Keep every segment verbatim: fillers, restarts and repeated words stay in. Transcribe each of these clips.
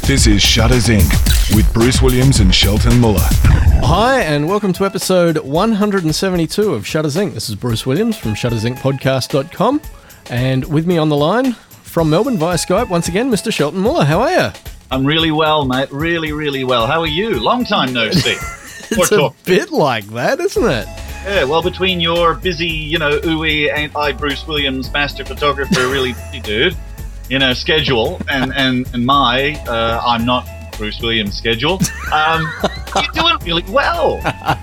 This is Shutters Incorporated with Bruce Williams and Shelton Muller. Hi, and welcome to episode one hundred seventy-two of Shutters Incorporated. This is Bruce Williams from shutters inc podcast dot com, and with me on the line from Melbourne via Skype, once again, Mister Shelton Muller. How are you? I'm really well, mate. Really, really well. How are you? Long time no see. It's a bit like that, isn't it? Yeah, well, between your busy, you know, ooey, ain't I Bruce Williams, master photographer, really busy dude, you know, schedule, and, and, and my, uh, I'm not Bruce Williams schedule, um, you're doing really well.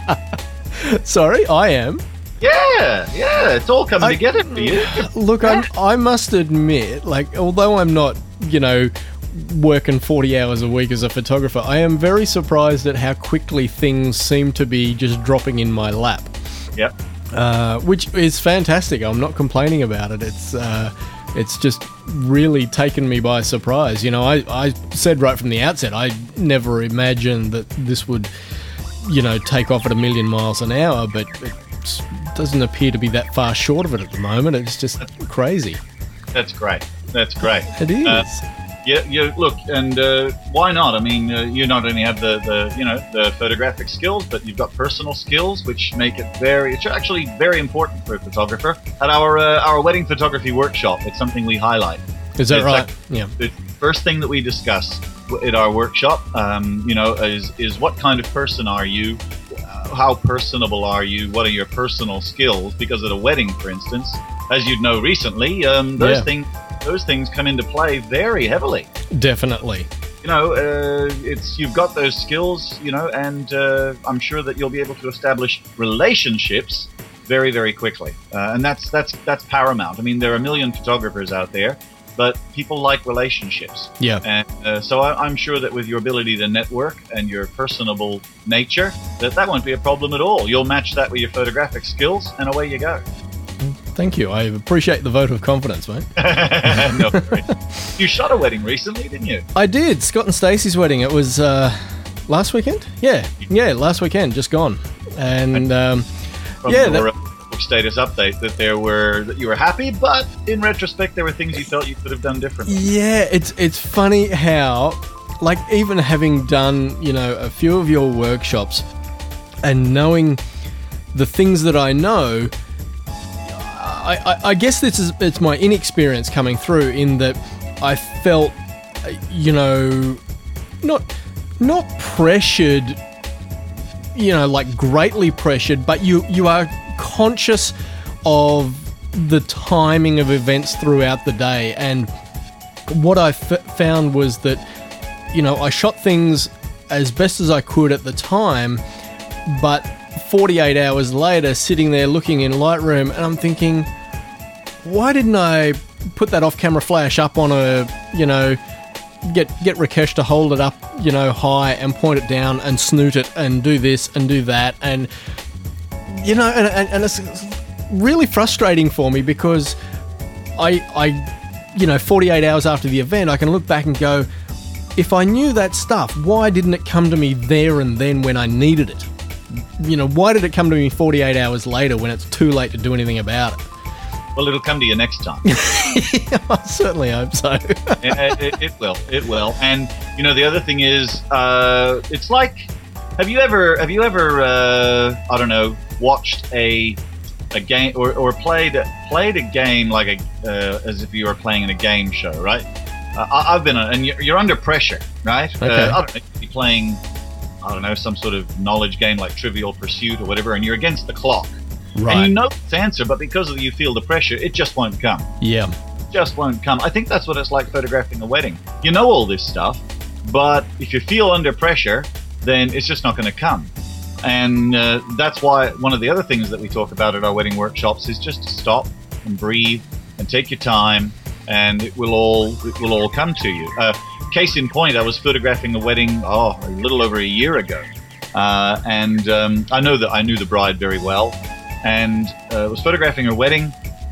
Sorry, I am. Yeah, yeah, it's all coming I, together for you. Look, I'm, I must admit, like, although I'm not, you know, working forty hours a week as a photographer, I am very surprised at how quickly things seem to be just dropping in my lap. Yep. Uh, which is fantastic. I'm not complaining about it. It's uh, it's just really taken me by surprise. You know, I, I said right from the outset, I never imagined that this would, you know, take off at a million miles an hour, but it doesn't appear to be that far short of it at the moment. It's just crazy. That's great. That's great. It is. Uh, Yeah, yeah. Look, and uh, why not? I mean, uh, you not only have the, the, you know, the photographic skills, but you've got personal skills, which make it very, it's actually very important for a photographer. At our uh, our wedding photography workshop, it's something we highlight. Is that it's right? Like yeah. The first thing that we discuss at our workshop, um, you know, is is what kind of person are you? How personable are you? What are your personal skills? Because at a wedding, for instance, as you'd know recently, um, those Yeah. things. Those things come into play very heavily. Definitely. You know, uh, it's you've got those skills, you know, and uh, I'm sure that you'll be able to establish relationships very, very quickly. Uh, and that's that's that's paramount. I mean, there are a million photographers out there, but people like relationships. Yeah. And uh, so I, I'm sure that with your ability to network and your personable nature, that that won't be a problem at all. You'll match that with your photographic skills, and away you go. Thank you. I appreciate the vote of confidence, mate. No worries. You shot a wedding recently, didn't you? I did. Scott and Stacey's wedding. It was uh, last weekend? Yeah. Yeah, last weekend, just gone. And um, From yeah, your that, uh, status update that there were that you were happy, but in retrospect, there were things you felt you could have done differently. yeah, it's it's funny how, like, even having done, you know, a few of your workshops and knowing the things that I know, I, I, I guess this is it's my inexperience coming through in that I felt, you know, not not pressured, you know, like greatly pressured, but you you are conscious of the timing of events throughout the day. And what I f- found was that, you know, I shot things as best as I could at the time, but forty-eight hours later, sitting there looking in Lightroom, and I'm thinking, why didn't I put that off-camera flash up on a, you know, get get Rakesh to hold it up, you know, high and point it down and snoot it and do this and do that, and, you know, and, and, and it's really frustrating for me because I, I, you know, forty-eight hours after the event, I can look back and go, if I knew that stuff, why didn't it come to me there and then when I needed it? You know, why did it come to me forty-eight hours later when it's too late to do anything about it? Well, it'll come to you next time. Yeah, I certainly hope so. it, it, it will. It will. And you know, the other thing is, uh, it's like, have you ever, have you ever, uh, I don't know, watched a a game or, or played played a game like a uh, as if you were playing in a game show, right? Uh, I, I've been, a, and you're, you're under pressure, right? Okay. Uh, I don't know, you're playing, I don't know, some sort of knowledge game like Trivial Pursuit or whatever, and you're against the clock. Right. And you know its answer, but because of you feel the pressure, it just won't come. Yeah. Just won't come. I think that's what it's like photographing a wedding. You know all this stuff, but if you feel under pressure, then it's just not going to come. And uh, that's why one of the other things that we talk about at our wedding workshops is just to stop and breathe and take your time, and it will all it will all come to you. Uh, case in point, I was photographing a wedding oh a little over a year ago, uh, and um, I know that I knew the bride very well. And uh, was photographing her wedding,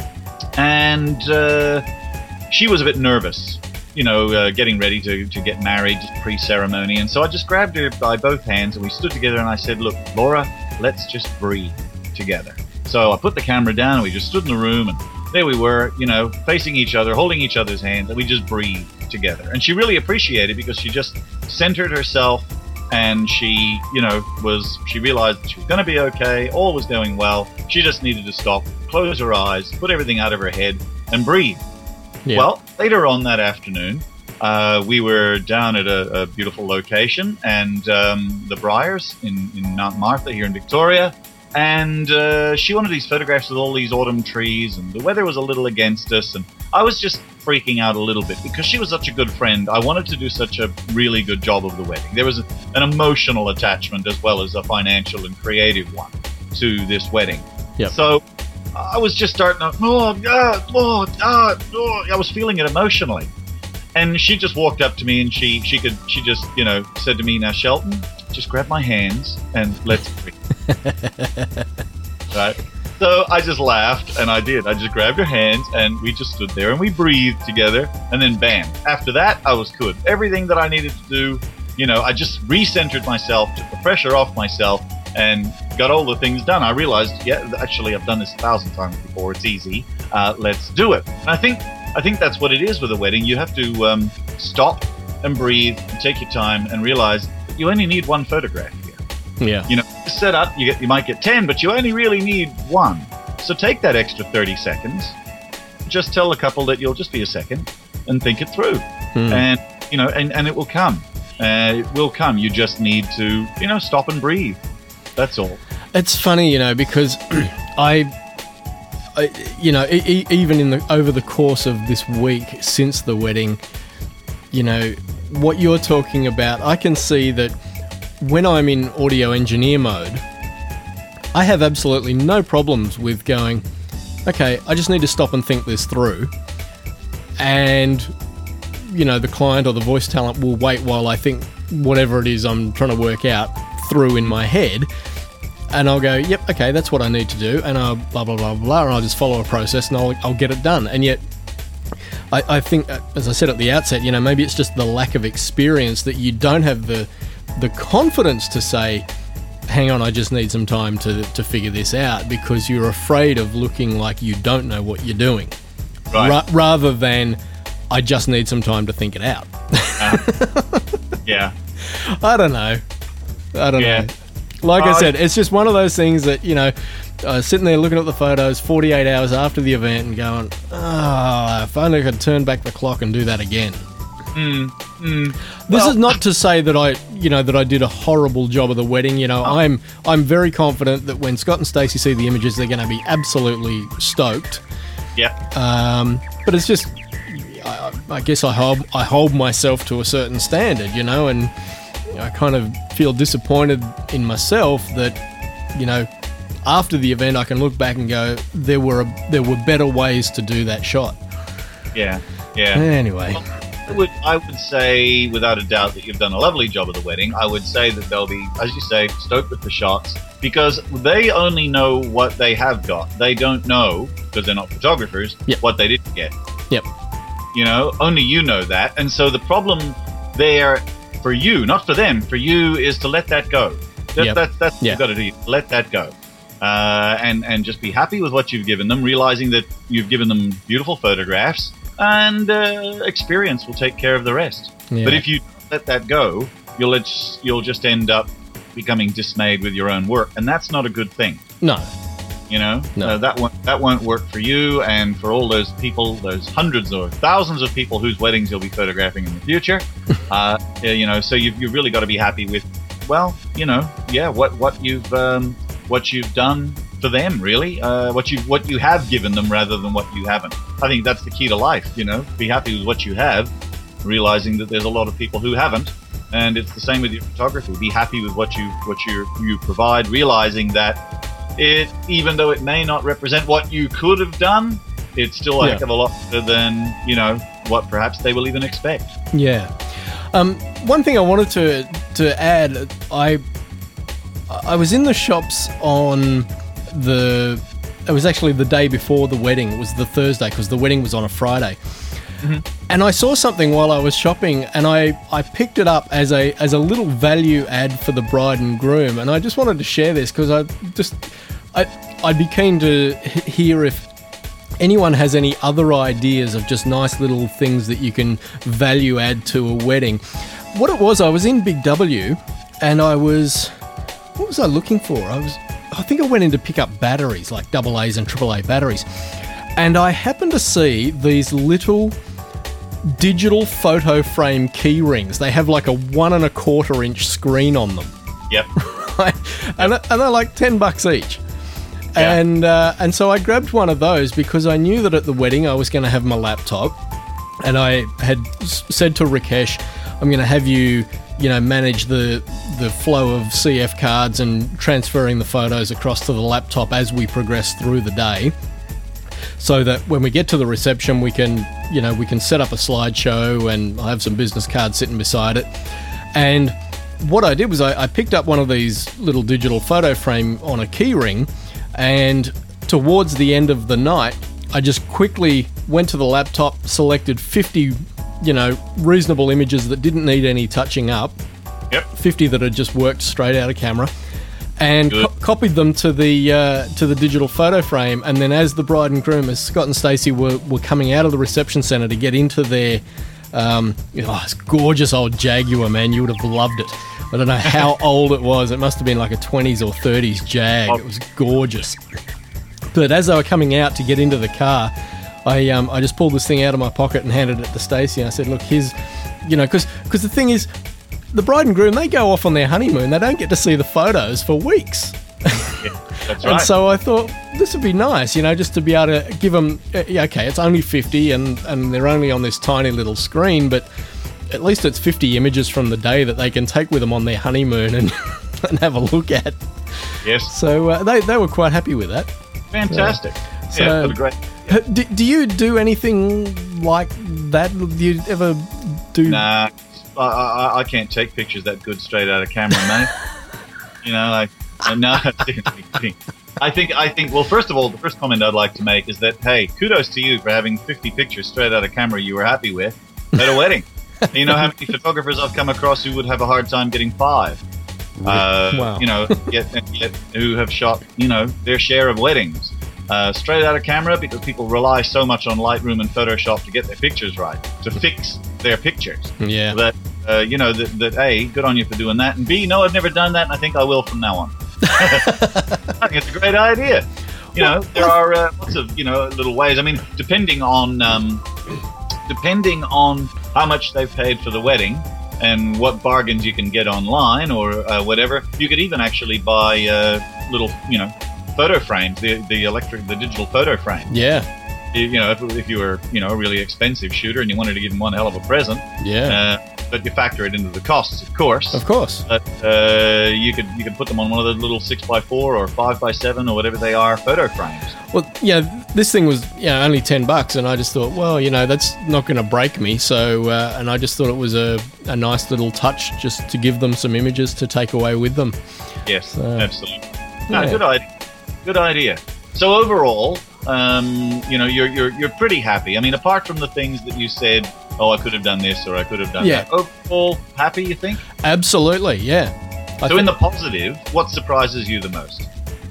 and uh, she was a bit nervous, you know, uh, getting ready to, to get married pre-ceremony. And so I just grabbed her by both hands, and we stood together, and I said, look, Laura, let's just breathe together. So I put the camera down, and we just stood in the room, and there we were, you know, facing each other, holding each other's hands, and we just breathed together. And she really appreciated it because she just centered herself, and she, you know, was, she realized that she was going to be okay, all was going well. She just needed to stop, close her eyes, put everything out of her head, and breathe. Yeah. Well, later on that afternoon, uh, we were down at a, a beautiful location, and um, the Briars in, in Mount Martha here in Victoria. And uh, she wanted these photographs with all these autumn trees, and the weather was a little against us, and I was just freaking out a little bit because she was such a good friend. I wanted to do such a really good job of the wedding. There was a, an emotional attachment as well as a financial and creative one to this wedding. Yep. So I was just starting to, oh, God, oh, God, oh. I was feeling it emotionally. And she just walked up to me, and she, she could, she just, you know, said to me, now, Shelton, just grab my hands and let's breathe. Right? So I just laughed, and I did. I just grabbed her hands, and we just stood there, and we breathed together, and then bam. After that, I was good. Everything that I needed to do, you know, I just recentered myself, took the pressure off myself, and got all the things done. I realized, yeah, actually, I've done this a thousand times before. It's easy. Uh, let's do it. And I think, I think that's what it is with a wedding. You have to um, stop and breathe, and take your time, and realize that you only need one photograph here. Yeah. You know, set up, you get, you might get ten, but you only really need one. So take that extra thirty seconds. Just tell the couple that you'll just be a second and think it through. Hmm. And, you know, and, and it will come. Uh, it will come. You just need to, you know, stop and breathe. That's all. It's funny, you know, because I, I, you know, e- e- even in the over the course of this week since the wedding, you know, what you're talking about, I can see that when I'm in audio engineer mode, I have absolutely no problems with going, okay, I just need to stop and think this through. And, you know, the client or the voice talent will wait while I think whatever it is I'm trying to work out through in my head. And I'll go, yep, okay, that's what I need to do. And I'll blah, blah, blah, blah, and I'll just follow a process and I'll, I'll get it done. And yet, I, I think, as I said at the outset, you know, maybe it's just the lack of experience that you don't have the the confidence to say, hang on, I just need some time to, to figure this out, because you're afraid of looking like you don't know what you're doing. Right. Ra- rather than, I just need some time to think it out. Uh, yeah. I don't know. I don't Yeah. know. Like Uh, I said, it's just one of those things that, you know, uh, sitting there looking at the photos forty-eight hours after the event and going, oh, if only I could turn back the clock and do that again. Mm, mm. This Well- is not to say that I, you know, that I did a horrible job of the wedding. You know, I'm I'm very confident that when Scott and Stacey see the images, they're going to be absolutely stoked. Yeah. Um, but it's just, I, I guess I hold I hold myself to a certain standard, you know, and I kind of feel disappointed in myself that, you know, after the event I can look back and go, there were a, there were better ways to do that shot. Yeah. Yeah. Anyway. I would, I would say, without a doubt, that you've done a lovely job of the wedding. I would say that they'll be, as you say, stoked with the shots, because they only know what they have got. They don't know, because they're not photographers, Yep. what they didn't get. Yep. You know, only you know that. And so the problem there for you, not for them, for you, is to let that go. That, Yep. That's, that's what Yeah. you've got to do. Let that go. Uh, and, and just be happy with what you've given them, realizing that you've given them beautiful photographs, and uh, experience will take care of the rest. Yeah. But if you let that go, you'll let, you'll just end up becoming dismayed with your own work, and that's not a good thing. No. You know, No. uh, that won't that won't work for you, and for all those people, those hundreds or thousands of people whose weddings you'll be photographing in the future. uh, yeah, you know, so you've you've really got to be happy with, well, you know, yeah, what what you've um, what you've done for them, really, uh, what you what you have given them rather than what you haven't. I think that's the key to life. You know, be happy with what you have, realizing that there's a lot of people who haven't, and it's the same with your photography. Be happy with what you what you you provide, realizing that it, even though it may not represent what you could have done, it's still a Yeah. heck of a lot better than, you know, what perhaps they will even expect. Yeah. Um, one thing I wanted to to add, I I was in the shops on the. It was actually the day before the wedding. It was the Thursday, because the wedding was on a Friday. Mm-hmm. And I saw something while I was shopping, and I, I picked it up as a as a little value add for the bride and groom. And I just wanted to share this because I just I I'd be keen to h- hear if anyone has any other ideas of just nice little things that you can value add to a wedding. What it was, I was in Big W and I was, what was I looking for? I was, I think I went in to pick up batteries, like double A's and triple A batteries. And I happened to see these little digital photo frame key rings. They have like a one and a quarter inch screen on them. Yep. Right? And, and they're like ten bucks each. Yeah. And uh, and so I grabbed one of those because I knew that at the wedding I was going to have my laptop, and I had s- said to Rakesh, I'm going to have you, you know, manage the the flow of C F cards and transferring the photos across to the laptop as we progress through the day, so that when we get to the reception, we can, you know, we can set up a slideshow and I have some business cards sitting beside it. And what I did was I, I picked up one of these little digital photo frame on a key ring. And towards the end of the night, I just quickly went to the laptop, selected fifty, you know, reasonable images that didn't need any touching up. Yep. fifty that had just worked straight out of camera, and co- copied them to the uh, to the digital photo frame. And then, as the bride and groom, as Scott and Stacey were were coming out of the reception centre to get into their, um, you know, this gorgeous old Jaguar, man, you would have loved it. I don't know how old it was. It must have been like a twenties or thirties Jag. It was gorgeous. But as they were coming out to get into the car, I um, I just pulled this thing out of my pocket and handed it to Stacey. And I said, look, here's, you know, because because the thing is, the bride and groom, they go off on their honeymoon. They don't get to see the photos for weeks. Yeah, that's right. And so I thought this would be nice, you know, just to be able to give them, uh, okay, it's only fifty and, and they're only on this tiny little screen, but at least it's fifty images from the day that they can take with them on their honeymoon and, and have a look at. Yes. So uh, they, they were quite happy with that. Fantastic. So, yeah, what a great. Do, do you do anything like that? Do you ever do... Nah, I, I, I can't take pictures that good straight out of camera, mate. You know, like, no, I think, I think, well, first of all, the first comment I'd like to make is that, hey, kudos to you for having fifty pictures straight out of camera you were happy with at a wedding. You know how many photographers I've come across who would have a hard time getting five? Uh, Wow. You know, yet, yet who have shot, you know, their share of weddings uh, straight out of camera because people rely so much on Lightroom and Photoshop to get their pictures right, to fix their pictures. Yeah. That, uh, you know, that, that A, good on you for doing that, and B, no, I've never done that, and I think I will from now on. I think it's a great idea. You know, there are uh, lots of, you know, little ways. I mean, depending on um, depending on how much they've paid for the wedding and what bargains you can get online or uh, whatever, you could even actually buy uh, little, you know, photo frames, the the electric, the digital photo frame. Yeah. You, you know, if, if you were, you know, a really expensive shooter and you wanted to give them one hell of a present, Yeah. uh, but you factor it into the costs, of course. Of course. But uh, you could you could put them on one of the little six by four or five by seven or whatever they are photo frames. Well, yeah, this thing was, you know, only ten bucks, and I just thought, well, you know, that's not going to break me. So, uh, and I just thought it was a, a nice little touch just to give them some images to take away with them. Yes, So, absolutely. No, yeah. good idea. Good idea. So overall, um, you know, you're you're you're pretty happy. I mean, apart from the things that you said, oh, I could have done this or I could have done Yeah. that. Overall, happy, you think? Absolutely, yeah. I So in think- the positive, what surprises you the most?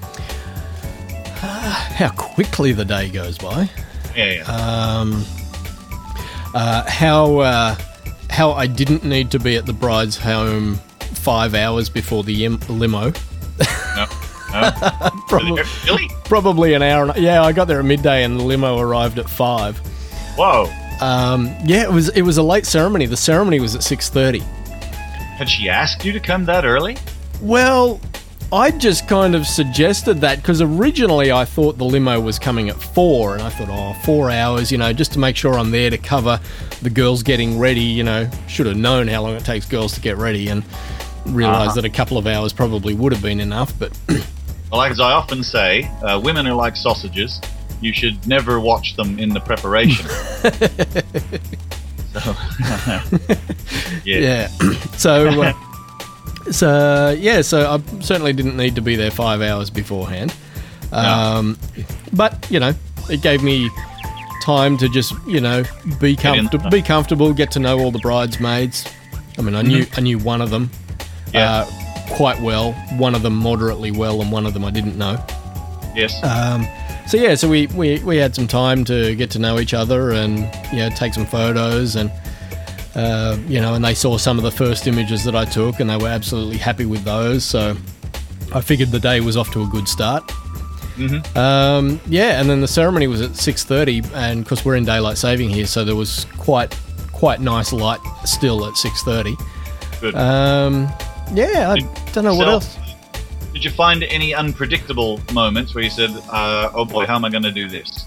how quickly the day goes by. Yeah, yeah. Um, uh, how uh, how I didn't need to be at the bride's home five hours before the im- limo. no, no. Probably, Really? probably an hour. And, yeah, I got there at midday and the limo arrived at five. Whoa. Um, yeah, it was it was a late ceremony. The ceremony was at six thirty. Had she asked you to come that early? Well, I just kind of suggested that because originally I thought the limo was coming at four, and I thought, oh, four hours, you know, just to make sure I'm there to cover the girls getting ready. You know, should have known how long it takes girls to get ready, and realised Uh-huh. that a couple of hours probably would have been enough. But Well, as I often say, uh, women are like sausages. You should never watch them in the preparation. so, yeah. yeah, so uh, so yeah, so I certainly didn't need to be there five hours beforehand. Um, But you know, it gave me time to just, you know, be in comfortable, there. be comfortable, get to know all the bridesmaids. I mean, I knew I knew one of them Yeah. uh, quite well, one of them moderately well, and one of them I didn't know. Yes. Um, so yeah, so we, we, we had some time to get to know each other and, you know, take some photos and, uh, you know, and they saw some of the first images that I took and they were absolutely happy with those. So I figured the day was off to a good start. Mm-hmm. Um, yeah, and then the ceremony was at six thirty, and because we're in daylight saving here, so there was quite quite nice light still at six thirty. Good. Um, yeah, I Did don't know what yourself- else. Did you find any unpredictable moments where you said, uh, "Oh boy, how am I going to do this?"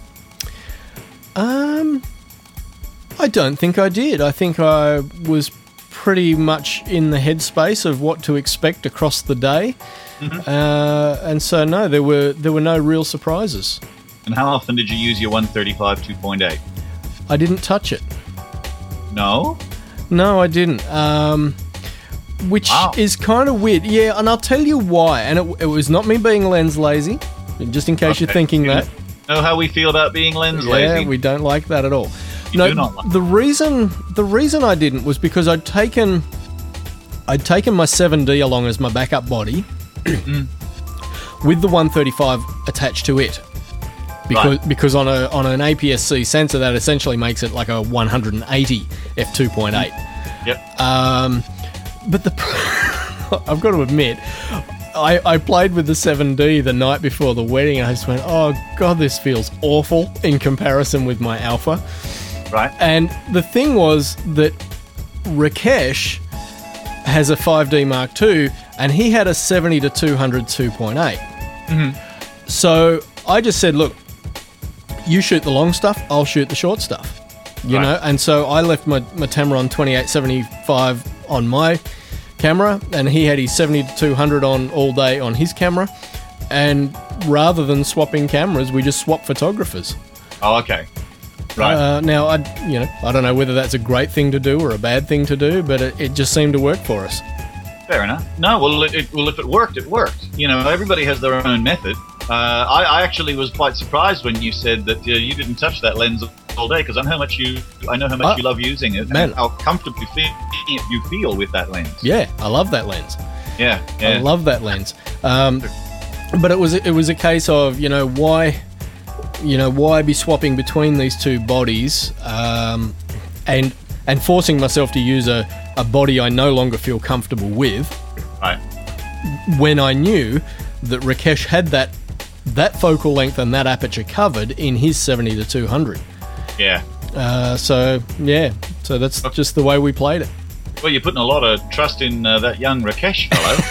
Um, I don't think I did. I think I was pretty much in the headspace of what to expect across the day, Mm-hmm. uh, and so no, there were there were no real surprises. And how often did you use your one thirty-five two point eight? I didn't touch it. No. No, I didn't. Um, which Wow. is kind of weird. Yeah, and I'll tell you why. And it, it was not me being lens lazy, just in case you're Okay. thinking You that. Know how we feel about being lens Yeah, lazy? we don't like that at all. You no, do not like the reason the reason I didn't was because I'd taken I'd taken my seven D along as my backup body with the one thirty-five attached to it. Because Right. because on a on an A P S C sensor that essentially makes it like a one eighty f two point eight. Yep. Um, but the I've got to admit, I, I played with the seven D the night before the wedding, and I just went, "Oh God, this feels awful in comparison with my Alpha." Right. And the thing was that Rakesh has a five D Mark two, and he had a seventy to two hundred two point eight. So I just said, "Look, you shoot the long stuff, I'll shoot the short stuff." You Right. know, and so I left my, my Tamron twenty-eight seventy-five on my camera, and he had his seventy to two hundred on all day on his camera. And rather than swapping cameras, we just swapped photographers. Oh, okay. Right. Uh, now, I you know I don't know whether that's a great thing to do or a bad thing to do, but it, it just seemed to work for us. Fair enough. No, well, it, it, well, if it worked, it worked. You know, everybody has their own method. Uh, I, I actually was quite surprised when you said that uh, you didn't touch that lens all day, because I know how much you, I know how much Ah, you love using it, man. and how comfortable you feel, you feel with that lens. Yeah, I love that lens. Yeah, yeah. I love that lens. Um, but it was it was a case of you know why, you know why be swapping between these two bodies, um, and and forcing myself to use a, a body I no longer feel comfortable with, Right. when I knew that Rakesh had that that focal length and that aperture covered in his seventy to two hundred. Yeah. Uh, so yeah, so that's just the way we played it. Well, you're putting a lot of trust in uh, that young Rakesh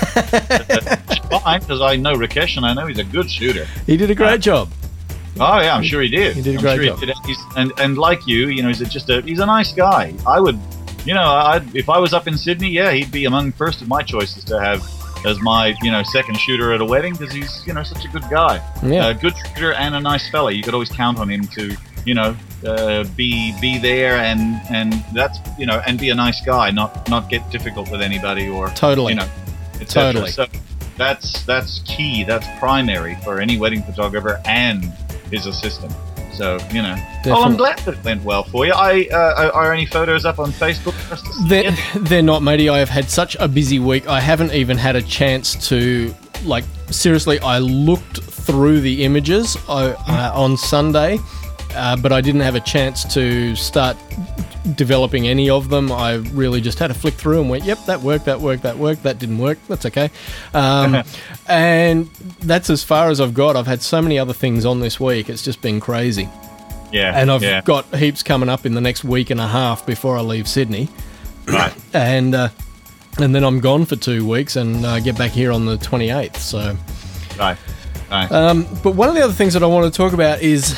fellow. It's fine, because I know Rakesh and I know he's a good shooter. He did a great job. Oh yeah, I'm sure he did. He did a I'm great sure job. He did. He's, and and like you, you know, he's just a he's a nice guy. I would, you know, I if I was up in Sydney, yeah, he'd be among first of my choices to have as my you know second shooter at a wedding, because he's you know such a good guy, Yeah. a good shooter and a nice fella. You could always count on him to you know uh, be be there and and that's you know and be a nice guy, not not get difficult with anybody or Totally. you know, et cetera. Totally. So that's that's key. That's primary for any wedding photographer and his assistant. So you know. Well, I'm Definitely. glad that it went well for you. I uh, are any photos up on Facebook? for us to see They're, yet? they're not, matey. I have had such a busy week. I haven't even had a chance to, like, seriously, I looked through the images uh, uh, on Sunday, uh, but I didn't have a chance to start developing any of them. I really just had to flick through and went, yep, that worked, that worked, that worked, that didn't work, that's okay. Um, and that's as far as I've got. I've had so many other things on this week. It's just been crazy. Yeah. And I've yeah. got heaps coming up in the next week and a half before I leave Sydney. Right. And uh, and then I'm gone for two weeks and uh, get back here on the twenty-eighth. So, Right. Right. um, but one of the other things that I want to talk about is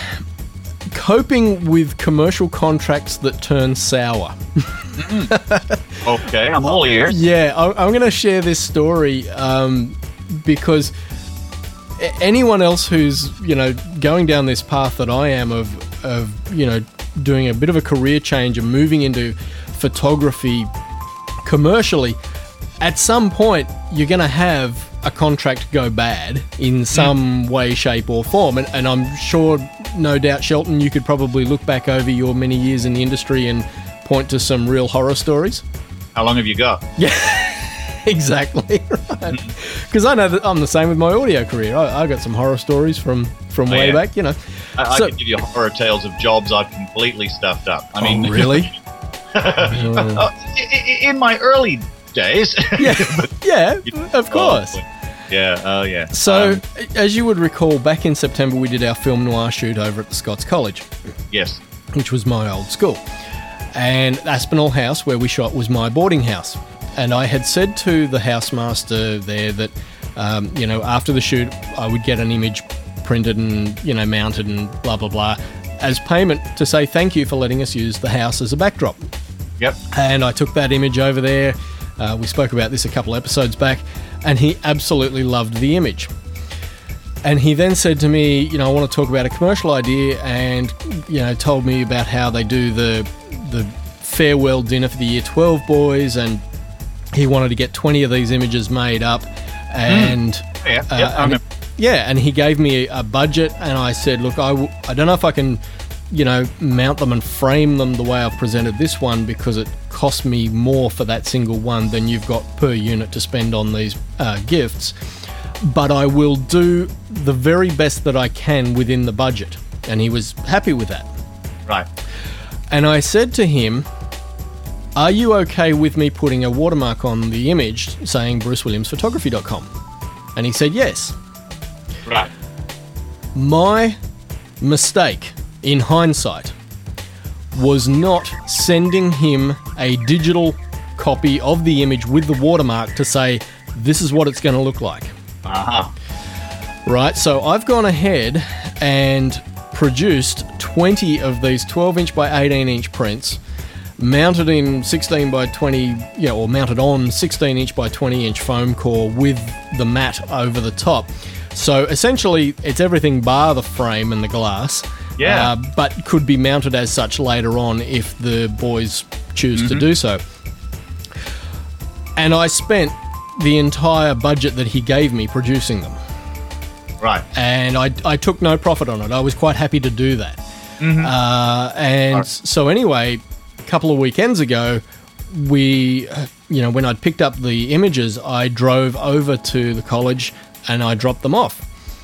coping with commercial contracts that turn sour. Okay. I'm all ears. Yeah, I, I'm going to share this story um, because a- anyone else who's you know going down this path that I am of of you know doing a bit of a career change and moving into photography commercially, at some point you're going to have a contract go bad in some way, shape or form. And, and I'm sure, no doubt, Shelton, you could probably look back over your many years in the industry and point to some real horror stories. How long have you got? Exactly, right. Because I know that I'm the same with my audio career. I, I got some horror stories from from Oh, way yeah. back, you know. I, So- I could give you horror tales of jobs I've completely stuffed up. I mean, Oh, really? Mm. Uh, i- i- in my early days. yeah, yeah, of course. Oh, yeah, oh yeah. So, Um, as you would recall, back in September we did our film noir shoot over at the Scots College, yes. which was my old school. And Aspinall House, where we shot, was my boarding house. And I had said to the housemaster there that, um, you know, after the shoot, I would get an image printed and, you know, mounted and blah, blah, blah, as payment to say thank you for letting us use the house as a backdrop. Yep. And I took that image over there. Uh, we spoke about this a couple episodes back, and he absolutely loved the image. And he then said to me, you know, I want to talk about a commercial idea, and, you know, told me about how they do the the farewell dinner for the year twelve boys, and he wanted to get twenty of these images made up. And Yeah, uh, yeah, I and- remember. yeah, and he gave me a budget, and I said, look, I, w- I don't know if I can, you know, mount them and frame them the way I've presented this one, because it cost me more for that single one than you've got per unit to spend on these uh, gifts. But I will do the very best that I can within the budget. And he was happy with that. Right. And I said to him, are you okay with me putting a watermark on the image saying bruce williams photography dot com? And he said yes. Right. My mistake, in hindsight, was not sending him a digital copy of the image with the watermark to say, this is what it's going to look like. Uh-huh. Right, so I've gone ahead and produced twenty of these twelve inch by eighteen inch prints, mounted in sixteen by twenty, yeah, or mounted on sixteen inch by twenty inch foam core with the mat over the top. So essentially, it's everything bar the frame and the glass. Yeah. Uh, but could be mounted as such later on if the boys choose Mm-hmm. to do so. And I spent the entire budget that he gave me producing them. Right. And I, I took no profit on it. I was quite happy to do that. Uh, and Right. so anyway, a couple of weekends ago, we, uh, you know, when I'd picked up the images, I drove over to the college and I dropped them off.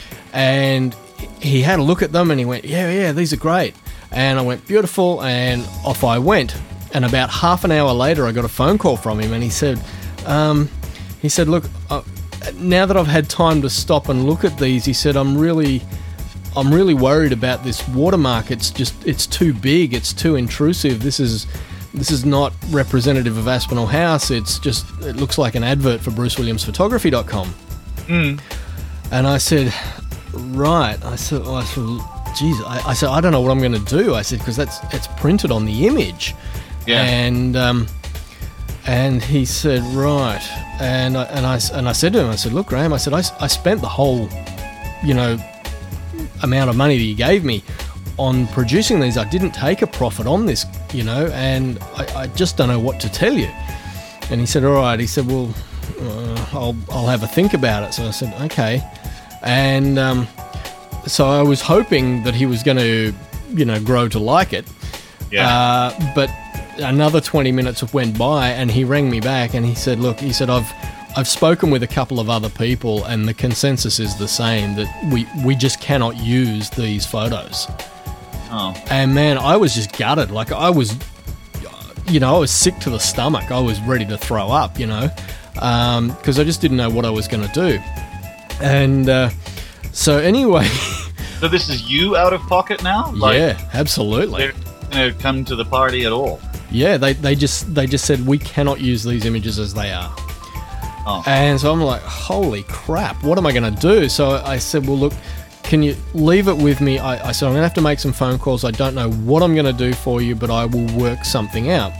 And he had a look at them and he went, yeah, yeah, these are great. And I went, beautiful, and off I went. And about half an hour later, I got a phone call from him, and he said, um, he said, look, uh, now that I've had time to stop and look at these, he said, I'm really, I'm really worried about this watermark. It's just, it's too big. It's too intrusive. This is, this is not representative of Aspinall House. It's just, it looks like an advert for bruce williams photography dot com. Mm. And I said, right. I said, I said, geez, I, I said, I don't know what I'm going to do. I said, because that's, it's printed on the image. Yeah. And, um, and he said, right. And I, and I, and I said to him, I said, look, Graham, I said, I, I spent the whole, you know, amount of money that you gave me on producing these. I didn't take a profit on this, you know, and I, I just don't know what to tell you. And he said, all right. He said, well, uh, I'll, I'll have a think about it. So I said, okay. And um, so I was hoping that he was going to, you know, grow to like it. Yeah. Uh, but another twenty minutes went by and he rang me back and he said, look, he said, I've I've spoken with a couple of other people and the consensus is the same, that we, we just cannot use these photos. Oh. And man, I was just gutted. Like I was, you know, I was sick to the stomach. I was ready to throw up, you know, because I just didn't know what I was going to do. And uh, so anyway, So this is you out of pocket now? yeah, absolutely. They're going to come to the party at all? Yeah, they, they just they just said we cannot use these images as they are. Oh. And so I'm like, holy crap, what am I going to do? So I said, well, look, can you leave it with me? I, I said, I'm going to have to make some phone calls. I don't know what I'm going to do for you, but I will work something out.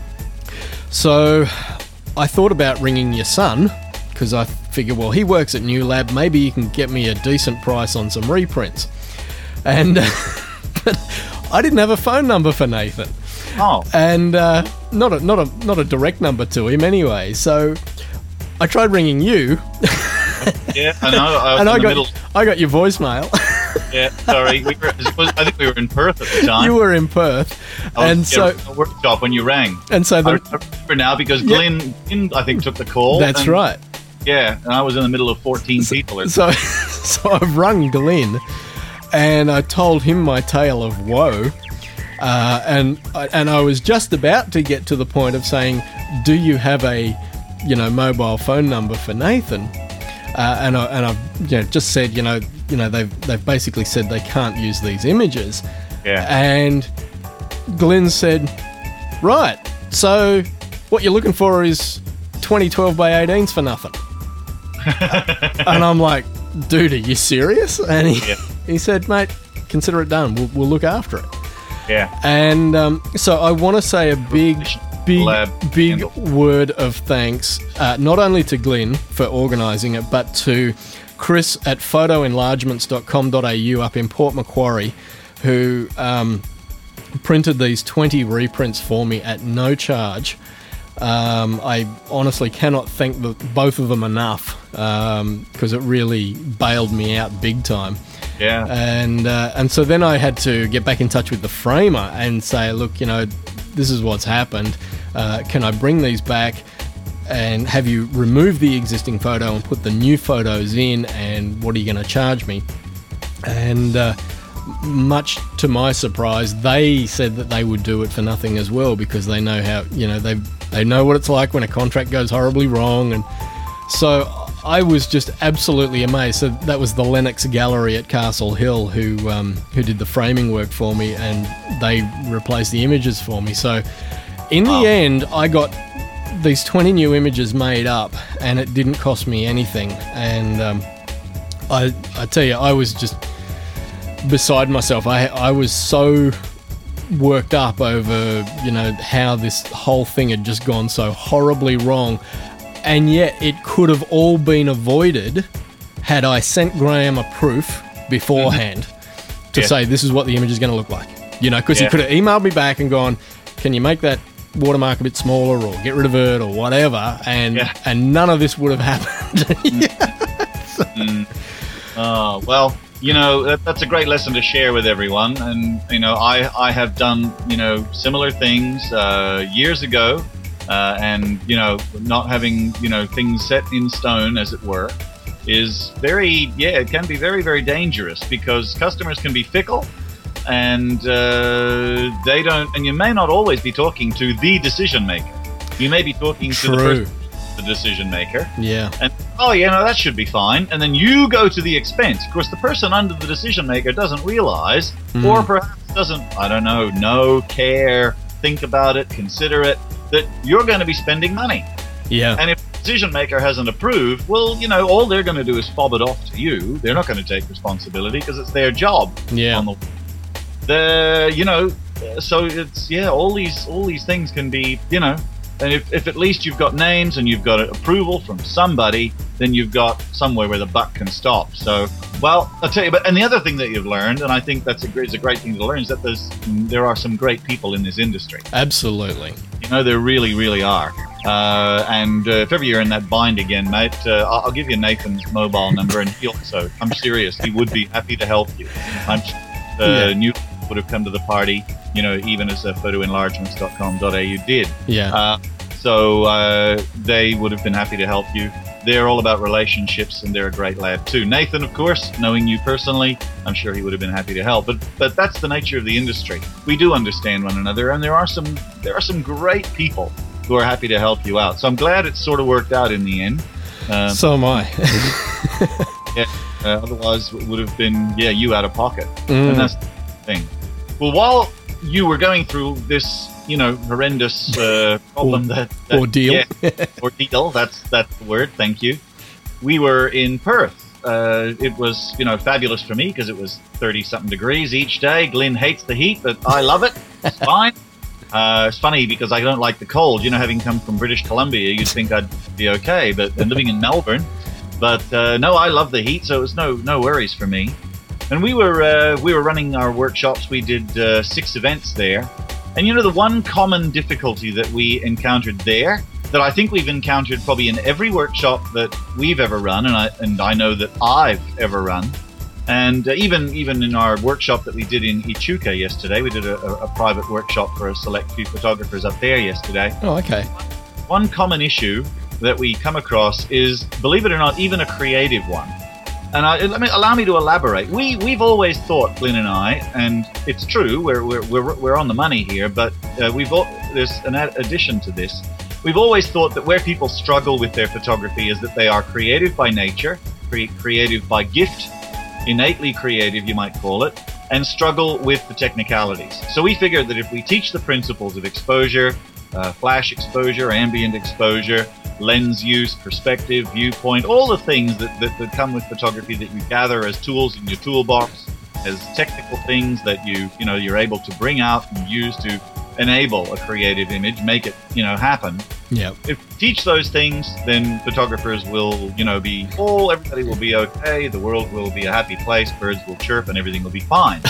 So I thought about ringing your son, because I figured, well, he works at New Lab. Maybe he can get me a decent price on some reprints. And but I didn't have a phone number for Nathan. Oh. And uh, not a not a not a direct number to him anyway. So I tried ringing you, Yeah, I know. I was and in I the got middle. I got your voicemail. Yeah, sorry. We were, I think we were in Perth at the time. You were in Perth, I was and so at a workshop when you rang. and so I the, remember now because Yeah. Glenn, Glenn, I think, took the call. that's and- right. Yeah, and I was in the middle of fourteen people. Or So so I've rung Glenn, and I told him my tale of woe. Uh, and and I was just about to get to the point of saying, "Do you have a, you know, mobile phone number for Nathan?" Uh, and I and I've you know, just said, you know, you know they've they've basically said they can't use these images. Yeah. And Glenn said, "Right, so what you're looking for is twenty twelve by eighteens for nothing." And I'm like, "Dude, are you serious?" And he Yeah. he said, "Mate, consider it done. We'll we'll look after it." Yeah. And um, so I want to say a big, big, Lab big handle. word of thanks, uh, not only to Glenn for organising it, but to Chris at photo enlargements dot com dot a u up in Port Macquarie, who um, printed these twenty reprints for me at no charge. Um, I honestly cannot thank the, both of them enough, because it really bailed me out big time. Yeah. And uh, and so then I had to get back in touch with the framer and say, look, you know, this is what's happened. Uh, can I bring these back and have you remove the existing photo and put the new photos in? And what are you going to charge me? And uh, much to my surprise, they said that they would do it for nothing as well, because they know how, you know, they they know what it's like when a contract goes horribly wrong. And so I was just absolutely amazed. So that was the Lennox Gallery at Castle Hill who um, who did the framing work for me, and they replaced the images for me. So in the Wow. end, I got these twenty new images made up, and it didn't cost me anything. And um, I I tell you, I was just beside myself. I I was so worked up over, you know, how this whole thing had just gone so horribly wrong. And yet it could have all been avoided had I sent Graham a proof beforehand to Yeah. say this is what the image is going to look like. You know, because Yeah. he could have emailed me back and gone, can you make that watermark a bit smaller or get rid of it or whatever, and Yeah. and none of this would have happened. Mm. Oh, well, you know, that, that's a great lesson to share with everyone. And, you know, I, I have done, you know, similar things uh, years ago. Uh, and, you know, not having, you know, things set in stone, as it were, is very, yeah, it can be very, very dangerous, because customers can be fickle, and uh, they don't, and you may not always be talking to the decision maker. You may be talking to the True. person, the decision maker, Yeah. and, oh, yeah, no, that should be fine. And then you go to the expense. Of course, the person under the decision maker doesn't realize, Mm. or perhaps doesn't, I don't know, know, care, think about it, consider it, that you're going to be spending money. Yeah. And if the decision maker hasn't approved, well, you know, all they're going to do is fob it off to you. They're not going to take responsibility because it's their job. Yeah. On the, the, you know, uh, so it's, yeah, all these, all these things can be, you know, and if, if at least you've got names and you've got approval from somebody, then you've got somewhere where the buck can stop. So, well, I'll tell you, but, and the other thing that you've learned, and I think that's a great, it's a great thing to learn, is that there's, there are some great people in this industry. Absolutely. You know, there really, really are. Uh, and uh, if ever you're in that bind again, mate, uh, I'll, I'll give you Nathan's mobile number, and he also, I'm serious, he would be happy to help you. I'm sure uh, Yeah. New would have come to the party, you know, even as uh, photo enlargements dot com dot a u did. Yeah. Uh, so uh, they would have been happy to help you. They're all about relationships, and they're a great lad too. Nathan, of course, knowing you personally, I'm sure he would have been happy to help. But but that's the nature of the industry. We do understand one another, and there are some there are some great people who are happy to help you out. So I'm glad it sort of worked out in the end. Uh, So am I. yeah, uh, otherwise it would have been yeah you out of pocket, Mm. and that's the thing. Well, while you were going through this, you know, horrendous uh, problem that, that Ordeal. yeah, ordeal. That's that's the word. Thank you. We were in Perth. Uh, it was, you know, fabulous for me because it was thirty something degrees each day. Glenn hates the heat, but I love it. It's fine. Uh, it's funny because I don't like the cold. You know, having come from British Columbia, you'd think I'd be okay, but and living in Melbourne. But uh, no, I love the heat, so it was no no worries for me. And we were uh, we were running our workshops. We did uh, six events there, and you know the one common difficulty that we encountered there, that I think we've encountered probably in every workshop that we've ever run, and I and I know that I've ever run, and uh, even even in our workshop that we did in Echuca yesterday, we did a, a, a private workshop for a select few photographers up there yesterday. Oh, okay. One common issue that we come across is, believe it or not, even a creative one, And I, let me allow me to elaborate. We we've always thought, Glyn and I, and it's true. We're we're we're, we're on the money here, but uh, we've all, there's an ad- addition to this. We've always thought that where people struggle with their photography is that they are creative by nature, cre- creative by gift, innately creative, you might call it, and struggle with the technicalities. So we figured that if we teach the principles of exposure, uh, flash exposure, ambient exposure, lens use, perspective, viewpoint, all the things that, that, that come with photography that you gather as tools in your toolbox, as technical things that you, you know, you're able to bring out and use to enable a creative image, make it, you know, happen. Yeah. If you teach those things, then photographers will, you know, be all, everybody will be okay, the world will be a happy place, birds will chirp, and everything will be fine.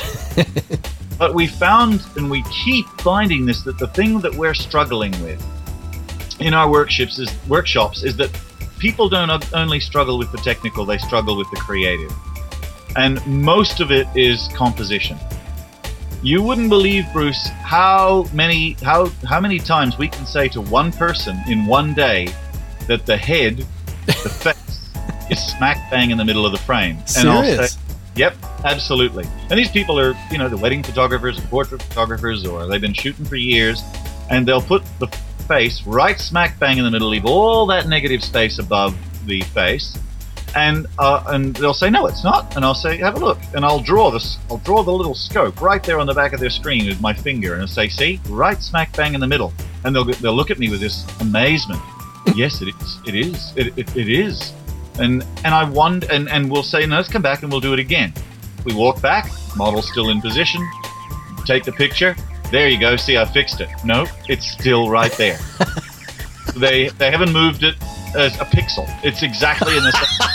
But we found, and we keep finding this, that the thing that we're struggling with in our workshops is, workshops is that people don't only struggle with the technical, they struggle with the creative. And most of it is composition. You wouldn't believe, Bruce, how many how how many times we can say to one person in one day that the head, the face, is smack bang in the middle of the frame. And Serious? I'll say, yep, absolutely. And these people are, you know, the wedding photographers, or portrait photographers, or they've been shooting for years, and they'll put the face right smack bang in the middle, leave all that negative space above the face. And uh, and they'll say, no, it's not. And I'll say, have a look. And I'll draw this. I'll draw the little scope right there on the back of their screen with my finger, and I'll say, see, right smack bang in the middle. And they'll they'll look at me with this amazement. Yes, it is. It is. It it, it is. And and I wonder. And and we'll say, no, let's come back and we'll do it again. We walk back. Model's still in position. Take the picture. There you go. See, I fixed it. No, it's still right there. they they haven't moved it as a pixel. It's exactly in the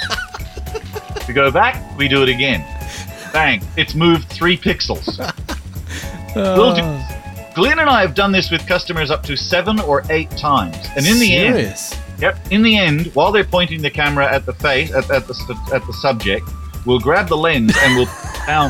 same. We go back, we do it again. Bang, it's moved three pixels. Uh, We'll do, Glyn and I have done this with customers up to seven or eight times. And in the serious? end, yep, in the end, while they're pointing the camera at the face, at, at the at the subject, we'll grab the lens and we'll down.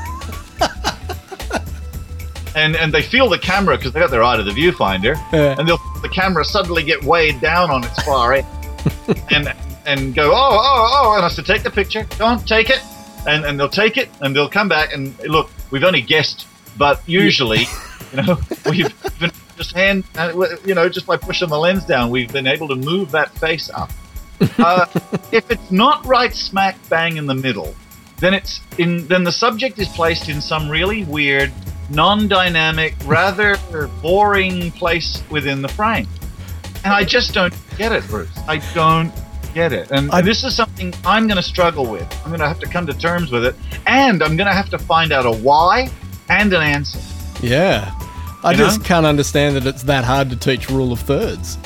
And and they feel the camera because they got their eye to the viewfinder, Yeah. and they'll the camera suddenly get weighed down on its far end, and and go oh oh oh, and I said take the picture, go on, take it, and and they'll take it, and they'll come back and look. We've only guessed, but usually, you know, we've been just hand, you know, just by pushing the lens down, we've been able to move that face up. Uh, if it's not right smack bang in the middle, then it's in then the subject is placed in some really weird, non-dynamic, rather boring place within the frame. And I just don't get it, Bruce. I don't get it. And I- this is something I'm going to struggle with. I'm going to have to come to terms with it. And I'm going to have to find out a why and an answer. Yeah. I You just know? can't understand that it's that hard to teach rule of thirds.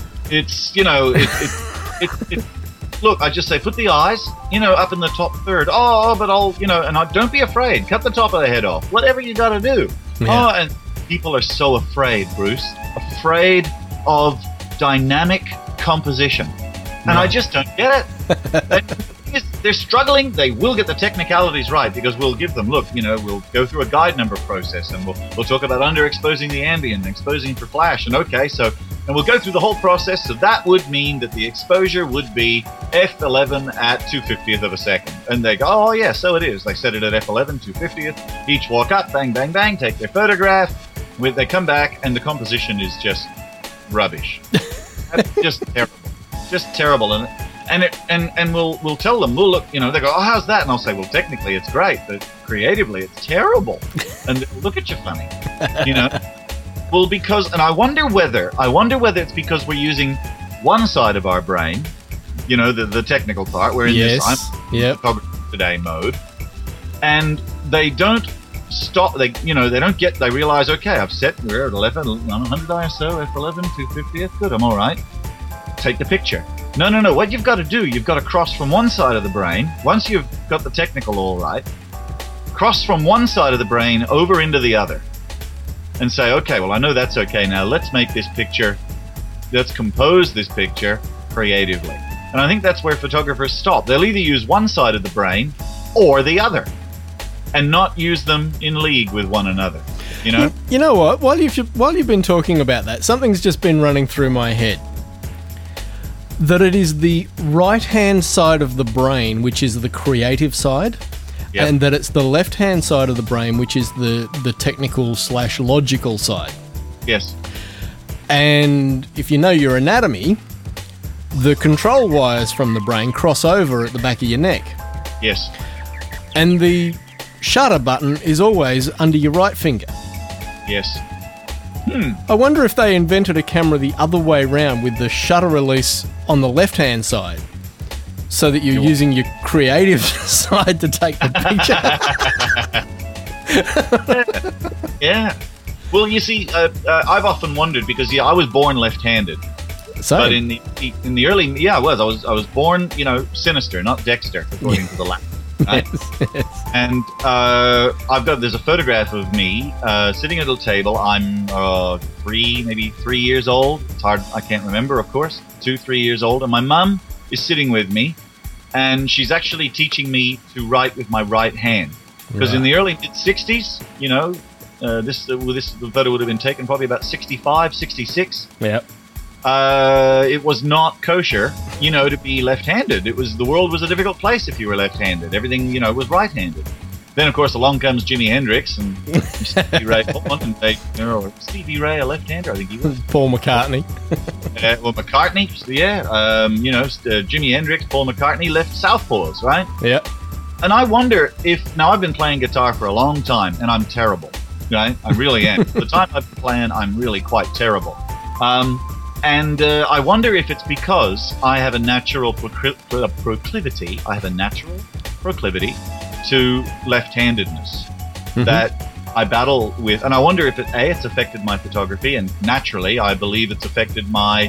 It's, you know, it, it, it, it, look, I just say, put the eyes, you know, up in the top third. Oh, but I'll, you know, and I, don't be afraid. Cut the top of the head off. Whatever you got to do. Yeah. Oh, and people are so afraid, Bruce. Afraid of dynamic composition. And No. I just don't get it. They- They're struggling. They will get the technicalities right because we'll give them, look, you know, we'll go through a guide number process and we'll we'll talk about underexposing the ambient, exposing for flash, and okay, so and we'll go through the whole process. So that would mean that the exposure would be F eleven at two fiftieth of a second. And they go, oh yeah, so it is. They set it at F eleven, two fiftieth. Each walk up, bang, bang, bang, take their photograph. With they come back and the composition is just rubbish. That's just terrible. Just terrible. And and it and and we'll we'll tell them, we'll look, you know, they go, oh, how's that? And I'll say, well, technically it's great, but creatively it's terrible. And they'll look at you funny, you know. Well, because, and I wonder whether, I wonder whether it's because we're using one side of our brain, you know, the, the technical part. We're in Yes. this I'm Yep. photography today mode, and they don't stop. They, you know, they don't get. They realize, okay, I've set. We're at eleven, one hundred I S O, F eleven, two fiftieth. Good, I'm all right. Take the picture. No, no, no. What you've got to do, you've got to cross from one side of the brain. Once you've got the technical all right, cross from one side of the brain over into the other. And say, okay, well, I know that's okay. Now let's make this picture, let's compose this picture creatively. And I think that's where photographers stop. They'll either use one side of the brain or the other and not use them in league with one another. You know? You, you know what? While you've while you've been talking about that, something's just been running through my head. that it is the right-hand side of the brain which is the creative side, Yep. and that it's the left-hand side of the brain which is the, the technical slash logical side. Yes. And if you know your anatomy, the control wires from the brain cross over at the back of your neck. Yes. And the shutter button is always under your right finger. Yes. I wonder if they invented a camera the other way round with the shutter release on the left-hand side, so that you're using your creative side to take the picture. Yeah. Well, you see, uh, uh, I've often wondered because yeah, I was born left-handed, So, but in the in the early yeah, I was I was I was born you know sinister, not Dexter, according to the Latin. Right? yes, yes. And uh, I've got there's a photograph of me uh, sitting at a table. I'm uh, three, maybe three years old. It's hard, I can't remember, of course. Two, three years old, and my mum is sitting with me, and she's actually teaching me to write with my right hand. Because in Right. the early mid sixties, you know, uh, this uh, well, this photo would have been taken probably about sixty-five, sixty-six. Yep. Uh, it was not kosher, you know, to be left-handed. It was the world was a difficult place if you were left-handed. Everything, you know, was right-handed. Then, of course, along comes Jimi Hendrix and Stevie Ray Vaughan, and they, you know, Stevie Ray, a left-hander, I think he was. Paul McCartney. Uh, well, McCartney, yeah, um, you know, uh, Jimi Hendrix, Paul McCartney left southpaws, right? Yep. And I wonder if now I've been playing guitar for a long time, and I'm terrible, right? I really am. The time I've been playing, I'm really quite terrible. Um, and uh, I wonder if it's because I have a natural procl- pro- proclivity. I have a natural proclivity to left-handedness Mhm. that I battle with, and I wonder if it a it's affected my photography, and naturally, I believe it's affected my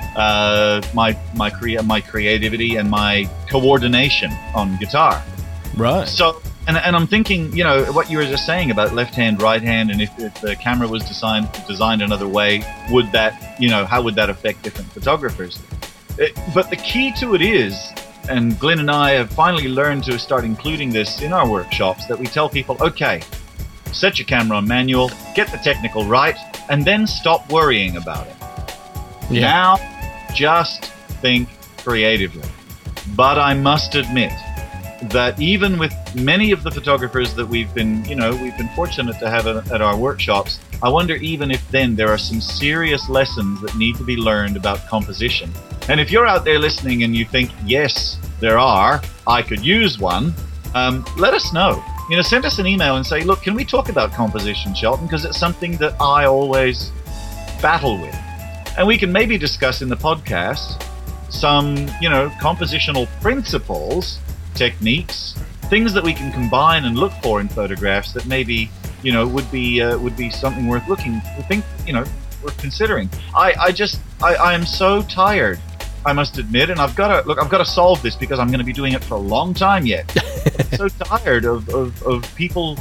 uh, my my crea- my creativity and my coordination on guitar. Right. So, and, and I'm thinking, you know, what you were just saying about left hand, right hand, and if, if the camera was designed designed another way, would that, you know, how would that affect different photographers? It, but the key to it is, and Glenn and I have finally learned to start including this in our workshops, that we tell people, okay, set your camera on manual, get the technical right, and then stop worrying about it. Yeah. Now, just think creatively. But I must admit that even with many of the photographers that we've been, you know, we've been fortunate to have at at our workshops, I wonder even if then there are some serious lessons that need to be learned about composition. And if you're out there listening and you think, yes, there are, I could use one, um, let us know. You know, send us an email and say, look, can we talk about composition, Shelton? Because it's something that I always battle with. And we can maybe discuss in the podcast some, you know, compositional principles, techniques, things that we can combine and look for in photographs that maybe, you know, would be uh, would be something worth looking, think, you know, worth considering. I, I just, I, I am so tired, I must admit, and I've got to look. I've got to solve this because I'm going to be doing it for a long time yet. I'm so tired of, of, of people,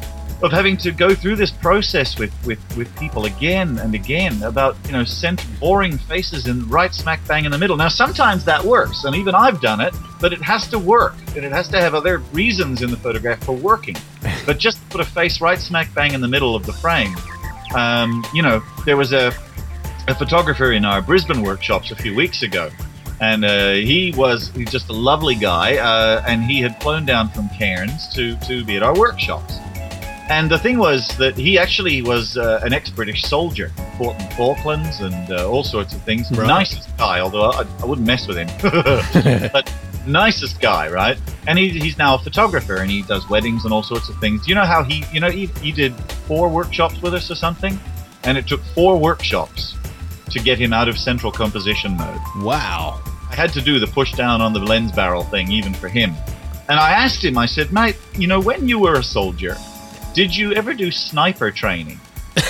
of having to go through this process with, with, with people again and again about, you know, cent- boring faces in right smack bang in the middle. Now, sometimes that works, and even I've done it, but it has to work, and it has to have other reasons in the photograph for working. But just put a face right smack bang in the middle of the frame. Um, you know, there was a, a photographer in our Brisbane workshops a few weeks ago, and uh, he was he's just a lovely guy, uh, and he had flown down from Cairns to, to be at our workshops. And the thing was that he actually was uh, an ex-British soldier, fought in the Falklands and uh, all sorts of things. Right. Nicest guy, although I, I wouldn't mess with him. But nicest guy, right? And he, he's now a photographer, and he does weddings and all sorts of things. Do you know how he, you know, he, he did four workshops with us or something? And it took four workshops to get him out of central composition mode. Wow. I had to do the push down on the lens barrel thing even for him. And I asked him, I said, mate, you know, when you were a soldier, did you ever do sniper training?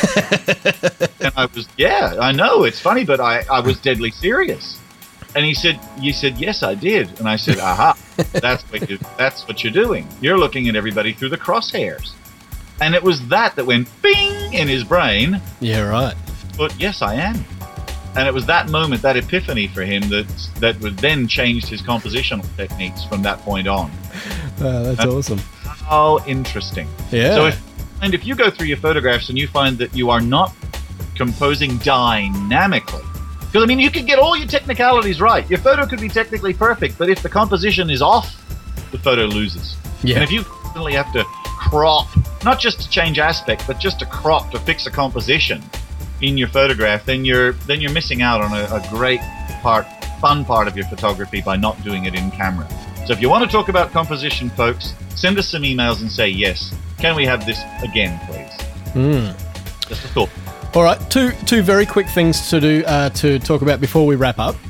And I was, yeah, I know, it's funny, but I, I was deadly serious. And he said, you said, yes, I did. And I said, aha, that's what, you, that's what you're doing. You're looking at everybody through the crosshairs. And it was that that went bing in his brain. Yeah, right. But yes, I am. And it was that moment, that epiphany for him that that would then changed his compositional techniques from that point on. Oh, that's Uh, awesome. How interesting. Yeah. So if, and if you go through your photographs and you find that you are not composing dynamically, Because, I mean, you could get all your technicalities right. Your photo could be technically perfect, but if the composition is off, the photo loses. Yeah. And if you constantly have to crop, not just to change aspect, but just to crop to fix a composition in your photograph, then you're then you're missing out on a, a great part, fun part of your photography by not doing it in camera. So if you want to talk about composition, folks, send us some emails and say, yes, can we have this again, please? Mm. Just a thought. All right, two two very quick things to do uh, to talk about before we wrap up.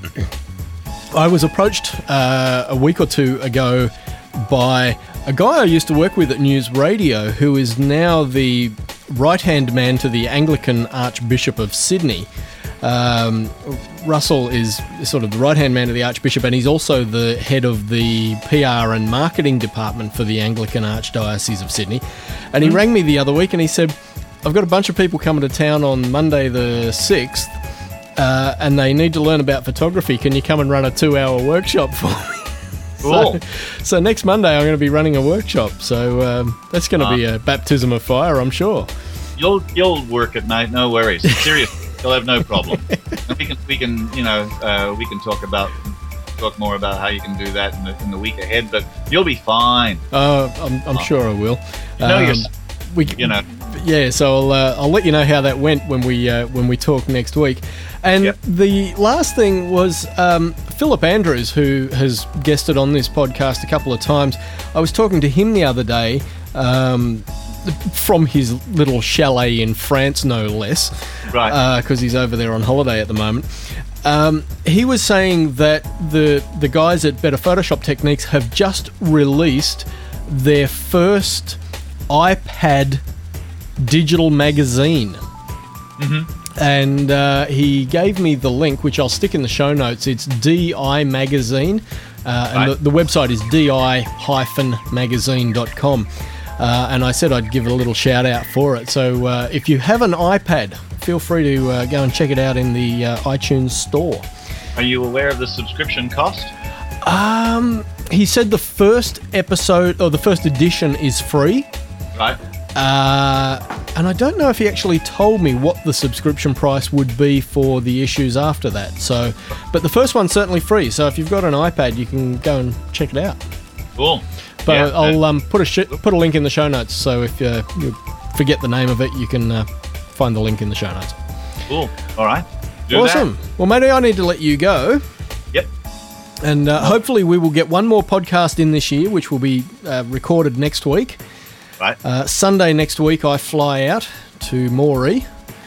I was approached uh, a week or two ago by a guy I used to work with at News Radio, who is now the right-hand man to the Anglican Archbishop of Sydney. Um, Russell is sort of the right-hand man to the Archbishop, and he's also the head of the P R and marketing department for the Anglican Archdiocese of Sydney. And he mm. rang me the other week and he said, I've got a bunch of people coming to town on Monday the sixth, uh, and they need to learn about photography. Can you come and run a two-hour workshop for me? Cool. so, so next Monday I'm going to be running a workshop. So um, that's going to uh, be a baptism of fire, I'm sure. You'll you'll work at night, no worries. Seriously, you'll have no problem. And we can we can you know uh, we can talk about talk more about how you can do that in the, in the week ahead. But you'll be fine. Uh, I'm I'm uh, sure I will. You know, um, we you know. Yeah, so I'll uh, I'll let you know how that went when we uh, when we talk next week. And yep. the last thing was um, Philip Andrews, who has guested on this podcast a couple of times. I was talking to him the other day um, from his little chalet in France, no less, right? Because uh, he's over there on holiday at the moment. Um, he was saying that the the guys at Better Photoshop Techniques have just released their first iPad digital magazine. Mm-hmm. And uh, he gave me the link, which I'll stick in the show notes. It's D I Magazine, uh, and right. the, the website is D I magazine dot com. Uh, and I said I'd give it a little shout out for it. So uh, if you have an iPad, feel free to uh, go and check it out in the uh, iTunes store. Are you aware of the subscription cost? Um, he said the first episode or the first edition is free. Right. Uh, and I don't know if he actually told me what the subscription price would be for the issues after that. So, but the first one's certainly free. So if you've got an iPad, you can go and check it out. Cool. But yeah, I'll um, put a sh- put a link in the show notes. So if uh, you forget the name of it, you can uh, find the link in the show notes. Cool. All right. Do awesome. That. Well, maybe I need to let you go. Yep. And uh, hopefully we will get one more podcast in this year, which will be uh, recorded next week. Right. Uh, Sunday next week, I fly out to Moree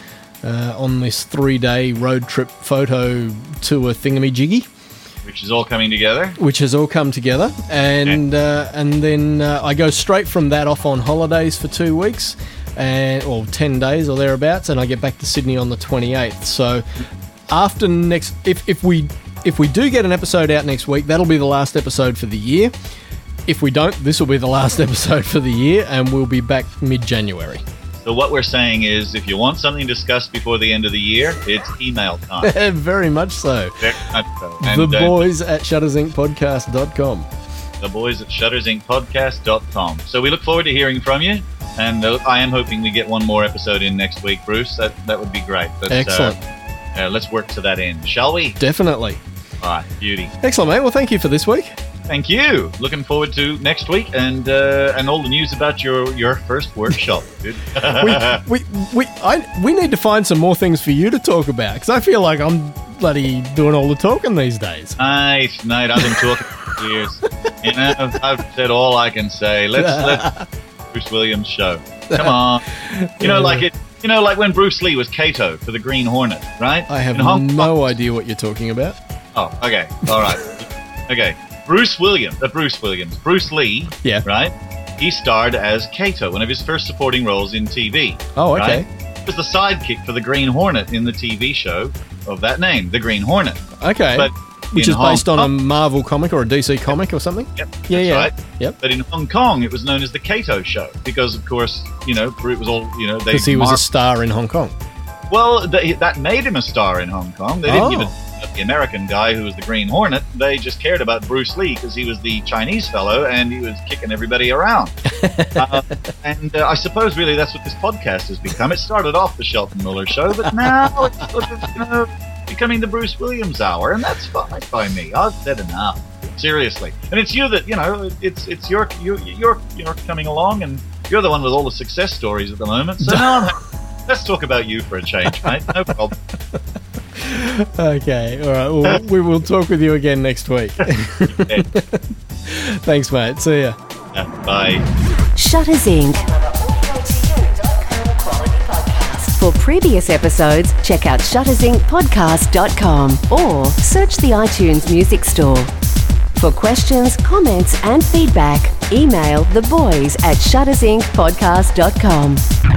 uh, on this three-day road trip photo tour thingamajiggy, which is all coming together. Which has all come together, and uh, and then uh, I go straight from that off on holidays for two weeks, and or ten days or thereabouts, and I get back to Sydney on the twenty-eighth. So after next, if if we if we do get an episode out next week, that'll be the last episode for the year. If we don't, this will be the last episode for the year, and we'll be back mid-January. So what we're saying is, if you want something discussed before the end of the year, it's email time. Very much so. Very much so. And, the boys uh, at shutters inc podcast dot com. The boys at shutters inc podcast dot com. So we look forward to hearing from you, and uh, I am hoping we get one more episode in next week, Bruce. That that would be great. But, excellent. Uh, uh, let's work to that end, shall we? Definitely. All right, beauty. Excellent, mate. Well, thank you for this week. Thank you. Looking forward to next week and uh, and all the news about your, your first workshop, dude. we we we I we need to find some more things for you to talk about, because I feel like I'm bloody doing all the talking these days. Nice, mate. I've been talking for years. You know, I've said all I can say. Let's let's Bruce Williams show. Come on. You know, like it. You know, like when Bruce Lee was Kato for the Green Hornet, right? I have Hong- no idea what you're talking about. Oh, okay. All right. Okay. Bruce Williams, uh, Bruce Williams, Bruce Lee, yeah, right? He starred as Kato, one of his first supporting roles in T V. Oh, okay. Right? He was the sidekick for the Green Hornet in the T V show of that name, the Green Hornet. Okay. But which is Hong based on Kong, a Marvel comic or a D C comic or something? Yep. Yeah, that's yeah. Right. Yep. But in Hong Kong, it was known as the Kato Show because, of course, you know, it was all, you know, they. Because he was mar- a star in Hong Kong. Well, they, that made him a star in Hong Kong. They didn't oh. even. The American guy who was the Green Hornet, they just cared about Bruce Lee because he was the Chinese fellow and he was kicking everybody around. uh, and uh, I suppose really that's what this podcast has become. It started off the Shelton Muller Show, but now it's sort of, you know, becoming the Bruce Williams hour, and that's fine by me. I've said enough. Seriously. And it's you that, you know, it's it's your you you're you're coming along, and you're the one with all the success stories at the moment. So now I'm, let's talk about you for a change, mate. No problem. Okay, all right. Well, we will talk with you again next week. Okay. Thanks, mate. See ya. Yeah, bye. Shutters Incorporated. For previous episodes, check out shutters inc podcast dot com or search the iTunes Music Store. For questions, comments, and feedback, email the boys at shutters inc podcast dot com.